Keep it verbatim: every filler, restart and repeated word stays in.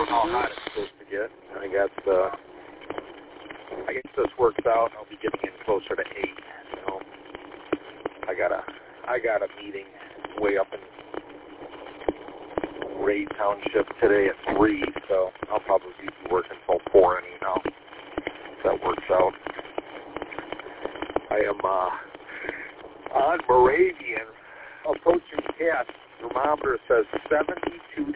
don't know how it's supposed to get. I got, uh, I guess this works out. I'll be getting in closer to eight. So I got a, I got a meeting way up in Ray Township today at three, so I'll probably be working until four anyhow. If that works out. I am uh, on Moravian, approaching Cass. Thermometer says seventy-two